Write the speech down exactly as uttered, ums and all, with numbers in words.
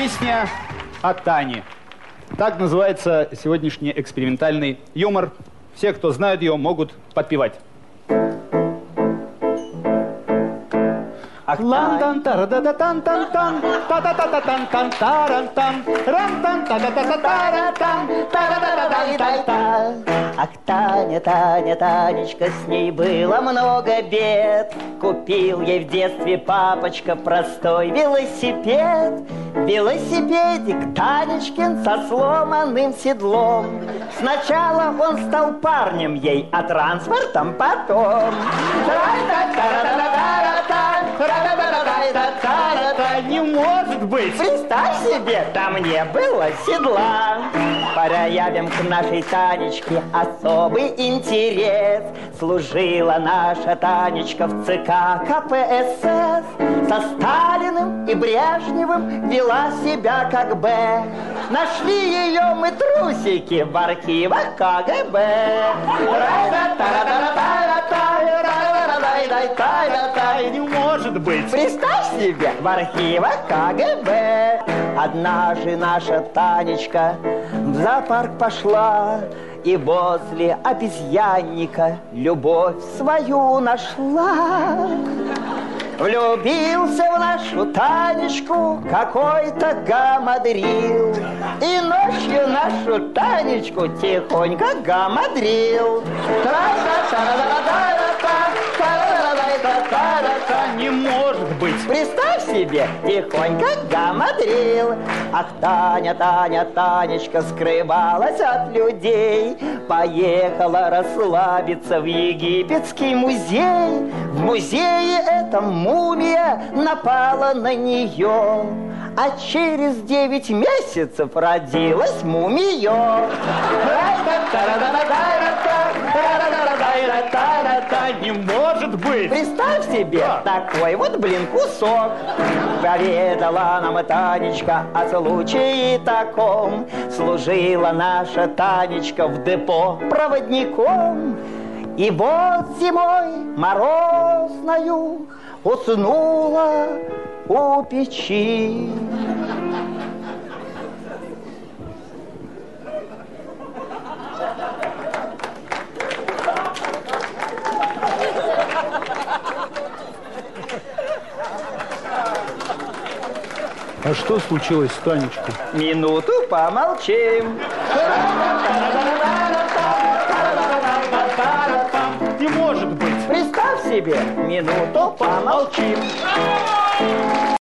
Песня о Тане. Так называется сегодняшний экспериментальный юмор. Все, кто знают ее, могут подпевать. Лан-тан, тара-да-да-тан-тан-тан, та-та-та-та-тан-тан-таран-тан, ран-тан-та-та-та-та-таран-тан, та-та-та-та-тан-тан-тан. Ах, Таня, Таня, Танечка, с ней было много бед. Купил ей в детстве папочка простой велосипед. Велосипедик Танечкин со сломанным седлом. Сначала он стал парнем ей, а транспортом потом. Не может быть! Представь себе, там не было седла. Проявим к нашей Танечке особый интерес. Служила наша Танечка в ЦК КПСС. Со Сталиным и Брежневым вела себя как Б. Нашли ее мы трусики в архивах КГБ. Не может быть! Представь себе, в архивах КГБ. Однажды наша Танечка в зоопарк пошла и возле обезьянника любовь свою нашла. Влюбился в нашу Танечку какой-то гамадрил, и ночью нашу Танечку тихонько гамадрил. Не может быть! Представь себе, тихонько гамадрил. Ах, Таня, Таня, Танечка скрывалась от людей. Поехала расслабиться в египетский музей. В музее эта мумия напала на нее, а через девять месяцев родилась мумиё. Не может быть! Представь себе, Да. такой вот, блин, кусок. Поведала нам Танечка о случае таком. Служила наша Танечка в депо проводником. И вот зимой морозною уснула у печи. А что случилось с Танечкой? Минуту помолчим. Не может быть! Представь себе, минуту помолчим.